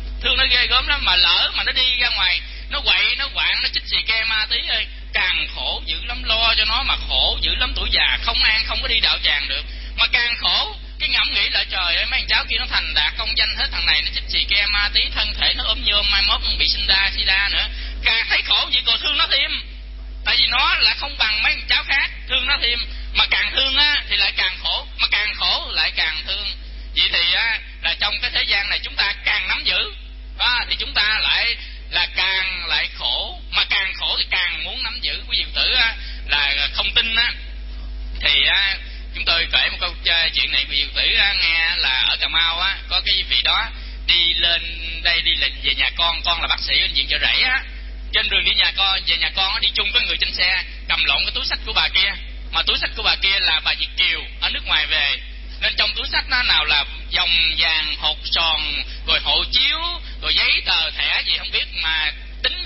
gớm lắm, mà lỡ mà nó đi ra ngoài nó quậy nó quạng, nó chích xì ke ma tí ơi, càng khổ dữ lắm. Lo cho nó mà khổ dữ lắm, tuổi già không ăn, không có đi đạo tràng được mà càng khổ. Cái ngẫm nghĩ lại trời ơi, mấy thằng cháu kia nó thành đạt công danh hết, thằng này nó chích xì ke ma tí, thân thể nó ốm nhôm, mai mốt bị sida nữa, càng thấy khổ vậy còn thương nó thêm. Tại vì nó là không bằng mấy thằng cháu khác, thương nó thêm. Mà càng thương á thì lại càng khổ, mà càng khổ lại càng thương. Vậy thì á là trong cái thế gian này chúng ta càng nắm giữ thì chúng ta lại là càng lại khổ, mà càng khổ thì càng muốn nắm giữ. Quý vị tử á là không tin á thì chúng tôi kể một câu chuyện này quý vị tử nghe. Là ở Cà Mau á có cái vị đó đi lên đây, đi về nhà con là bác sĩ bệnh viện Chợ Rẫy á. Trên đường đi về nhà con đi chung với người trên xe, cầm lộn cái túi xách của bà kia, mà túi xách của bà kia là bà Việt kiều ở nước ngoài về, nên trong túi xách nó nào là vòng vàng, hột sòn, rồi hộ chiếu, rồi giấy tờ thẻ gì không biết, mà tính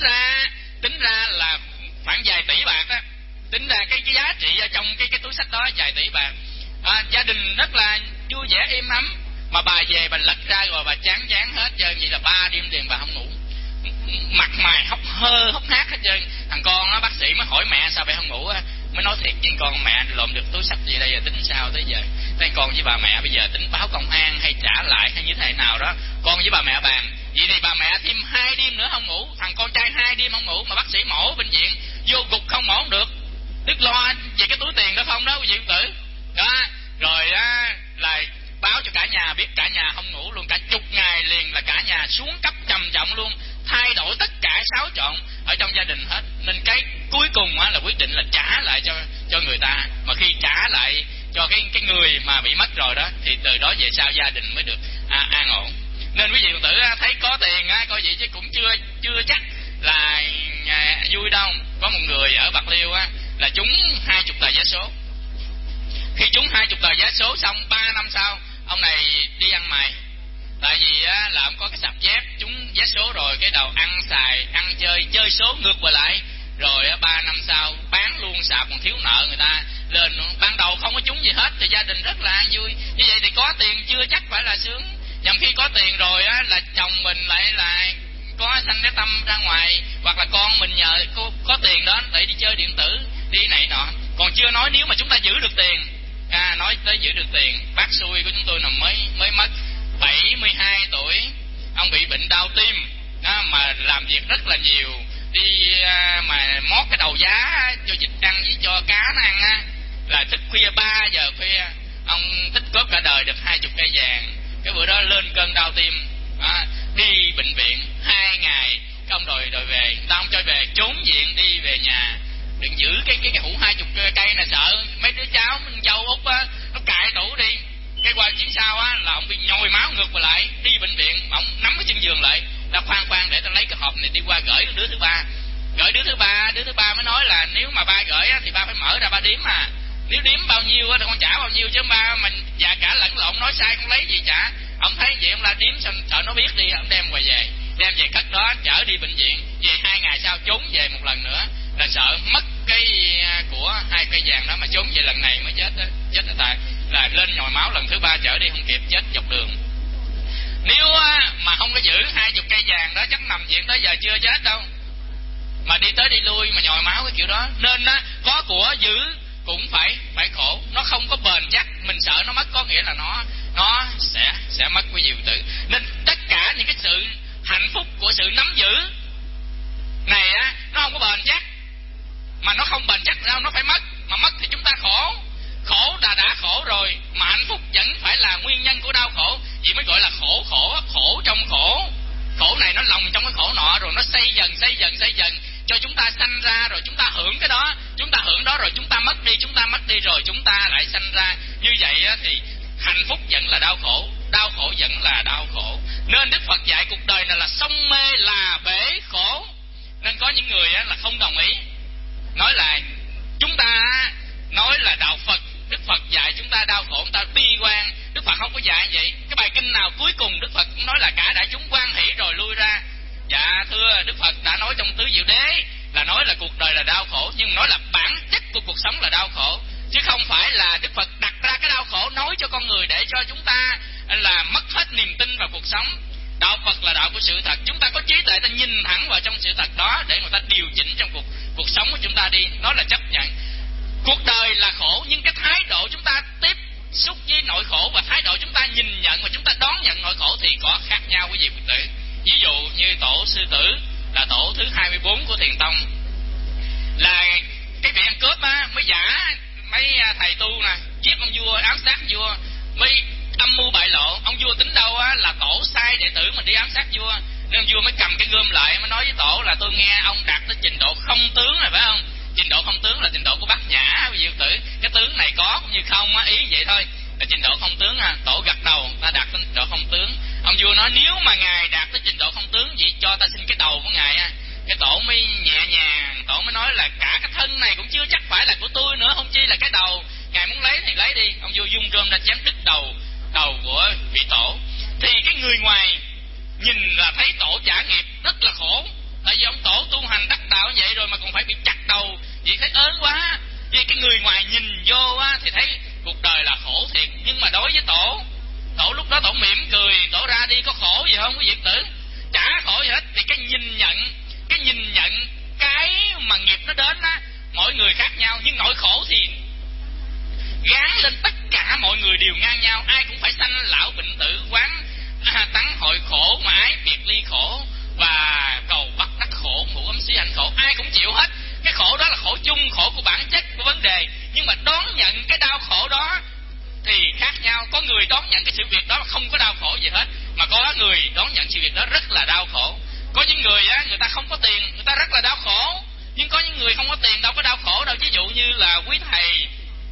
ra là khoảng vài tỷ bạc á. Tính ra cái giá trị ở trong cái túi xách đó vài tỷ bạc. Gia đình rất là vui vẻ êm ấm, mà bà về bà lật ra rồi bà chán hết trơn. Vậy là 3 đêm liền bà không ngủ, mặt mày hốc hác hết trơn. Thằng con á, bác sĩ mới hỏi mẹ sao mẹ không ngủ á, mới nói thiệt với con, mẹ lộn được túi xách gì đây, tính sao tới giờ. Thế con với bà mẹ bây giờ tính báo công an hay trả lại hay như thế nào đó, con với bà mẹ bàn. Vậy thì bà mẹ thêm 2 đêm nữa không ngủ, thằng con trai 2 đêm không ngủ, mà bác sĩ mổ bệnh viện vô gục không mổ không được, đứt lo về cái túi tiền đó không đó quý vị tử đó. Rồi á là báo cho cả nhà biết, cả nhà không ngủ luôn, cả chục ngày liền là cả nhà xuống cấp trầm trọng luôn, thay đổi tất cả xáo trộn ở trong gia đình hết. Nên cái cuối cùng á là quyết định là trả lại cho người ta. Mà khi trả lại cho cái người mà bị mất rồi đó thì từ đó về sau gia đình mới được an ổn. Nên quý vị tử thấy có tiền á coi vậy chứ cũng chưa chắc là vui đâu. Có một người ở Bạc Liêu á là trúng 20 tờ vé số. Khi trúng 20 tờ vé số xong 3 năm sau ông này đi ăn mày. Tại vì á là ông có cái sạp dép, trúng vé số rồi cái đầu ăn xài, ăn chơi số ngược qua lại. Rồi 3 năm sau bán luôn sạp còn thiếu nợ người ta, lên ban đầu không có trúng gì hết thì gia đình rất là vui. Như vậy thì có tiền chưa chắc phải là sướng. Nhằm khi có tiền rồi á là chồng mình lại là có sanh cái tâm ra ngoài, hoặc là con mình nhờ có tiền đó để đi chơi điện tử, đi này nọ. Còn chưa nói nếu mà chúng ta giữ được tiền, nói tới giữ được tiền, bác xui của chúng tôi là mới mất 72 tuổi, ông bị bệnh đau tim đó, mà làm việc rất là nhiều, đi mà mót cái đầu giá cho vịt ăn với cho cá nó ăn á, là thức khuya 3 giờ khuya, ông tích góp cả đời được 20 cây vàng. Cái bữa đó lên cơn đau tim, đi bệnh viện 2 ngày, cái ông đòi về, tao không cho về, trốn viện đi về nhà. Đừng giữ cái hũ 20 cây này, sợ mấy đứa cháu mình châu Úc á, nó cài tủ đi. Cái qua chuyện sau á là ông bị nhồi máu ngược lại, đi bệnh viện, ông nắm cái chân giường lại, là khoan để tao lấy cái hộp này đi qua gửi đứa thứ ba. Gửi đứa thứ ba mới nói là nếu mà ba gửi á thì ba phải mở ra ba đếm mà. Nếu đếm bao nhiêu á thì con trả bao nhiêu, chứ ba mình dạ cả lẫn lộn nói sai không lấy gì trả. Ông thấy vậy ông la đếm xong sợ nó biết đi, ông đem về cất đó chở đi bệnh viện. Về 2 ngày sau trốn về một lần nữa, là sợ mất cái của 2 cây vàng đó, mà trốn về lần này mới chết đó. Chết là lên nhồi máu lần thứ 3 chở đi không kịp, chết dọc đường. Nếu mà không có giữ 20 cây vàng đó chắc nằm viện tới giờ chưa chết đâu, mà đi tới đi lui mà nhồi máu cái kiểu đó. Nên có của giữ cũng phải khổ, nó không có bền chắc. Mình sợ nó mất có nghĩa là nó sẽ mất quý vị tử. Nên tất cả những cái sự hạnh phúc của sự nắm giữ này á, nó không có bền chắc. Mà nó không bền chắc sao nó phải mất, mà mất thì chúng ta khổ. Khổ đã khổ rồi, mà hạnh phúc vẫn phải là nguyên nhân của đau khổ. Vì mới gọi là khổ trong khổ. Khổ này nó lồng trong cái khổ nọ, rồi nó xây dần cho chúng ta sanh ra, rồi chúng ta hưởng cái đó, chúng ta hưởng đó rồi chúng ta mất đi rồi chúng ta lại sanh ra. Như vậy thì hạnh phúc vẫn là đau khổ vẫn là đau khổ. Nên Đức Phật dạy cuộc đời này là sông mê là bể khổ. Nên có những người là không đồng ý, nói là chúng ta nói là đạo Phật, Đức Phật dạy chúng ta đau khổ, chúng ta bi quan. Đức Phật không có dạy vậy. Cái bài kinh nào cuối cùng Đức Phật cũng nói là cả đại chúng hoan hỷ rồi lui ra. Dạ thưa, Đức Phật đã nói trong Tứ Diệu Đế là nói là cuộc đời là đau khổ, nhưng nói là bản chất của cuộc sống là đau khổ, chứ không phải là Đức Phật đặt ra cái đau khổ nói cho con người để cho chúng ta là mất hết niềm tin vào cuộc sống. Đạo Phật là đạo của sự thật. Chúng ta có trí tuệ ta nhìn thẳng vào trong sự thật đó để người ta điều chỉnh trong cuộc sống của chúng ta đi. Đó là chấp nhận. Cuộc đời là khổ, nhưng cái thái độ chúng ta tiếp xúc với nỗi khổ và thái độ chúng ta nhìn nhận và chúng ta đón nhận nỗi khổ thì có khác nhau quý vị Phật tử. Ví dụ như tổ Sư Tử là tổ thứ 24 của Thiền Tông, là cái vị ăn cướp á, mới giả mấy thầy tu nè, giết ông vua, ám sát vua, mới âm mưu bại lộ. Ông vua tính đâu á là tổ sai đệ tử mình đi ám sát vua, nên ông vua mới cầm cái gươm lại, mới nói với tổ là tôi nghe ông đạt tới trình độ không tướng rồi phải không? Trình độ không tướng là trình độ của Bát Nhã quý vị Phật tử. Cái tướng này có cũng như không á, ý vậy thôi. Là trình độ không tướng tổ gật đầu, ta đạt tới trình độ không tướng. Ông vua nói nếu mà ngài đạt tới trình độ không tướng, vậy cho ta xin cái đầu của ngài á. Cái tổ mới nhẹ nhàng, tổ mới nói là cả cái thân này cũng chưa chắc phải là của tôi nữa, không chi là cái đầu. Ngài muốn lấy thì lấy đi. Ông vua dung rơm ra chém đứt đầu của vị tổ. Thì cái người ngoài nhìn là thấy tổ trả nghiệp rất là khổ, tại vì ông tổ tu hành đắc đạo như vậy rồi mà còn phải bị chặt đầu, vậy thấy ớn quá. Vì cái người ngoài nhìn vô á thì thấy cuộc đời là khổ thiệt, nhưng mà đối với tổ lúc đó tổ mỉm cười, tổ ra đi có khổ gì không quý vị tử? Chả khổ gì hết. Thì cái nhìn nhận cái mà nghiệp nó đến á, mỗi người khác nhau, nhưng nỗi khổ thì gán lên tất cả mọi người đều ngang nhau. Ai cũng phải sanh lão bệnh tử, quán tắng hội khổ, mà ái biệt ly khổ, và cầu bắt đắc khổ, ngủ ấm xí hạnh khổ. Ai cũng chịu hết. Cái khổ đó là khổ chung, khổ của bản chất của vấn đề. Nhưng mà đón nhận cái đau khổ đó thì khác nhau. Có người đón nhận cái sự việc đó không có đau khổ gì hết, mà có người đón nhận sự việc đó rất là đau khổ. Có những người á, người ta không có tiền, người ta rất là đau khổ. Nhưng có những người không có tiền đâu có đau khổ đâu. Ví dụ như là quý thầy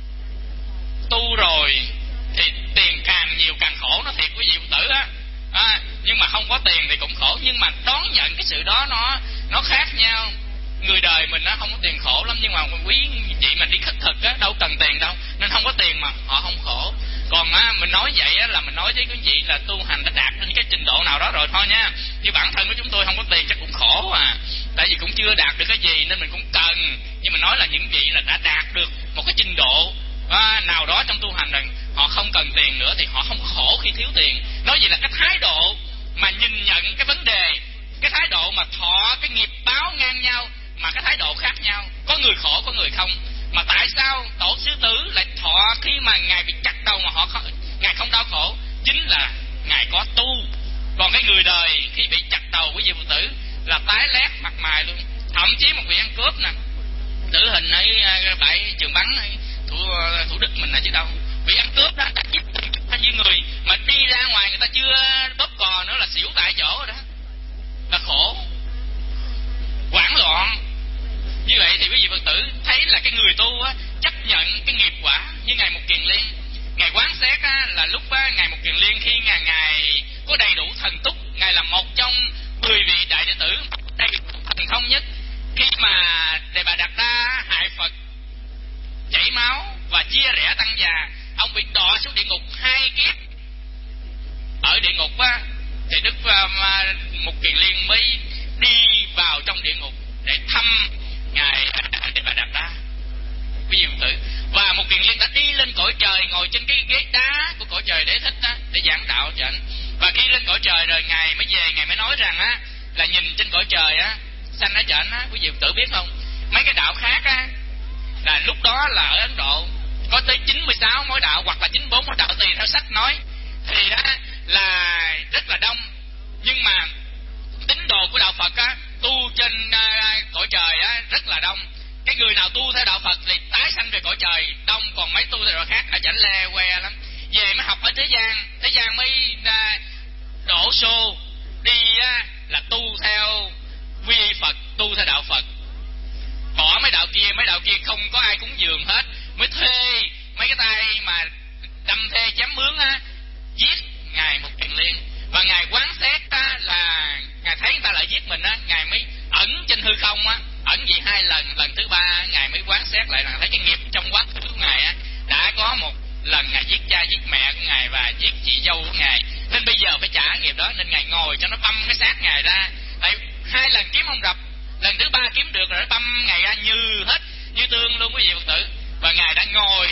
tu rồi thì tiền càng nhiều càng khổ, nó thiệt quý vị Phật tử á. Nhưng mà không có tiền thì cũng khổ. Nhưng mà đón nhận cái sự đó nó khác nhau. Người đời mình nó không có tiền khổ lắm, nhưng mà quý vị mình đi khất thực á, đâu cần tiền đâu, nên không có tiền mà họ không khổ. Còn mình nói vậy là mình nói với quý vị là tu hành đã đạt đến cái trình độ nào đó rồi thôi nha. Như bản thân của chúng tôi không có tiền chắc cũng khổ tại vì cũng chưa đạt được cái gì nên mình cũng cần. Nhưng mình nói là những vị là đã đạt được một cái trình độ nào đó trong tu hành, rằng họ không cần tiền nữa thì họ không khổ khi thiếu tiền. Nói vậy là cái thái độ mà nhìn nhận cái vấn đề, cái thái độ mà thọ cái nghiệp báo ngang nhau, mà cái thái độ khác nhau, có người khổ có người không. Mà tại sao Tổ Sư Tử lại thọ khi mà Ngài bị chặt đầu mà Ngài không đau khổ? Chính là Ngài có tu. Còn cái người đời khi bị chặt đầu của vị Phật tử là tái lét mặt mày luôn. Thậm chí một vị ăn cướp nè, tử hình ở bãi Trường Bắn Thủ Đức mình là chứ đâu. Vị ăn cướp đó đã giết như người mà đi ra ngoài người ta chưa bóp cò nữa là xỉu tại chỗ rồi đó, là khổ hoảng loạn. Như vậy thì quý vị Phật tử thấy là cái người tu chấp nhận cái nghiệp quả. Như Ngài Mục Kiền Liên, Ngài quán xét là lúc Ngài Mục Kiền Liên khi Ngài có đầy đủ thần túc, Ngài là một trong 10 vị đại đệ tử đầy đủ thần thông nhất. Khi mà Đề Bà Đạt Đa hại Phật, chảy máu và chia rẽ tăng già, ông bị đọa xuống địa ngục 2 kiếp. Ở địa ngục thì Đức Mục Kiền Liên mới đi vào trong địa ngục để thăm Ngài Đề Bà Đạt Đa, quý vị Phật tử. Và Mục Kiền Liên đã đi lên cõi trời, ngồi trên cái ghế đá của cõi trời Đế Thích để giảng đạo cho anh. Và khi lên cõi trời rồi Ngài mới về, Ngài mới nói rằng là nhìn trên cõi trời sanh ở trển quý vị Phật tử biết không, mấy cái đạo khác là lúc đó là ở Ấn Độ có tới 96 mối đạo hoặc là 94 mối đạo tùy theo sách nói, thì đó là rất là đông. Nhưng mà tín đồ của đạo Phật tu trên cõi trời rất là đông. Cái người nào tu theo đạo Phật thì tái sanh về cõi trời đông, còn mấy tu theo đạo khác ở chảnh le que lắm. Về mới học ở thế gian mới đổ xô đi là tu theo vi Phật, tu theo đạo Phật, bỏ mấy đạo kia không có ai cúng dường hết, mới thuê mấy cái tay mà đâm thê chém mướn giết Ngài Mục Kiền Liên. Và Ngài quán xét là Ngài thấy người ta lại giết mình Ngài mới ẩn trên hư không ẩn vậy 2 lần. Lần thứ 3 Ngài mới quán xét lại là thấy cái nghiệp trong quá khứ của Ngài đã có một lần Ngài giết cha giết mẹ của Ngài và giết chị dâu của Ngài, nên bây giờ phải trả nghiệp đó. Nên Ngài ngồi cho nó băm cái xác Ngài ra. Tại 2 lần kiếm không gặp, lần thứ 3 kiếm được rồi nó băm Ngài ra như hết, như tương luôn quý vị Phật tử. Và Ngài đã ngồi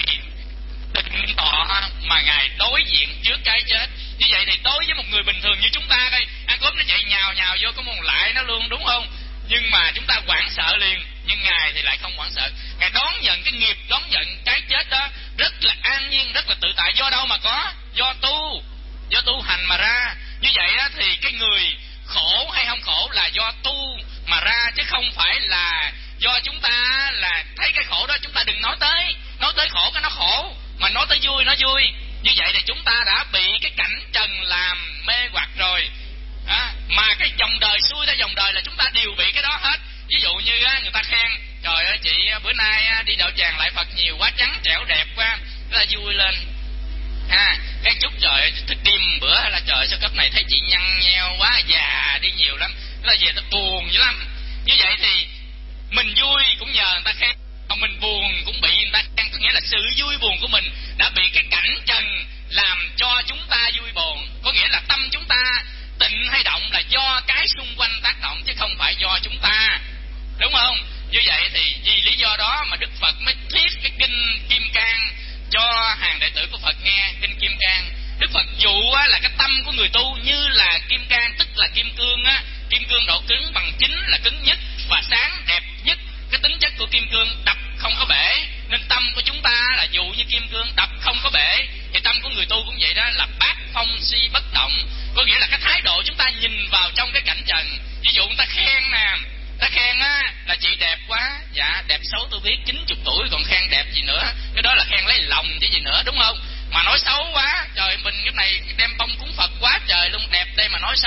định tọa mà Ngài đối diện trước cái chết. Như vậy thì đối với một người bình thường như chúng ta đây, ăn cướp nó chạy nhào vô có một lại nó luôn, đúng không? Nhưng mà chúng ta hoảng sợ liền. Nhưng Ngài thì lại không hoảng sợ. Ngài đón nhận cái nghiệp, đón nhận cái chết đó rất là an nhiên, rất là tự tại. Do đâu mà có? Do tu hành mà ra. Như vậy thì cái người khổ hay không khổ là do tu mà ra, chứ không phải là do chúng ta là thấy cái khổ đó chúng ta đừng nói tới khổ cái nó khổ, mà nói tới vui nó vui. Như vậy thì chúng ta đã bị cái cảnh trần làm mê hoặc rồi. Mà cái dòng đời xuôi theo dòng đời là chúng ta đều bị cái đó hết. Ví dụ như người ta khen trời ơi chị bữa nay đi đạo tràng lại Phật nhiều quá, trắng trẻo đẹp quá, là vui lên. Cái chút trời thức đêm bữa là trời sao cấp này thấy chị nhăn nheo quá, già đi nhiều lắm, là về ta buồn dữ lắm. Như vậy thì mình vui cũng nhờ người ta khen, còn mình buồn cũng bị người ta khen. Có nghĩa là sự vui buồn của mình đã bị cái cảnh trần làm cho chúng ta vui buồn. Có nghĩa là tâm chúng ta tịnh hay động là do cái xung quanh tác động, chứ không phải do chúng ta, đúng không? Như vậy thì vì lý do đó mà Đức Phật mới thuyết cái kinh Kim Cang cho hàng đệ tử của Phật nghe. Kinh Kim Cang, Đức Phật dụ là cái tâm của người tu như là kim cang, tức là kim cương kim cương độ cứng bằng 9 là cứng nhất và sáng đẹp nhất. Cái tính chất của kim cương đập không có bể, nên tâm của chúng ta là dụ như kim cương đập không có bể. Thì tâm của người tu cũng vậy đó, là bát phong si bất động. Có nghĩa là cái thái độ chúng ta nhìn vào trong cái cảnh trần. Ví dụ người ta khen nè, ta khen là chị đẹp quá, dạ đẹp xấu tôi biết, 90 tuổi còn khen đẹp gì nữa, cái đó là khen lấy lòng chứ gì nữa, đúng không? Mà nói xấu quá, trời mình cái này đem bông cúng Phật quá trời luôn, đẹp đây mà nói xấu.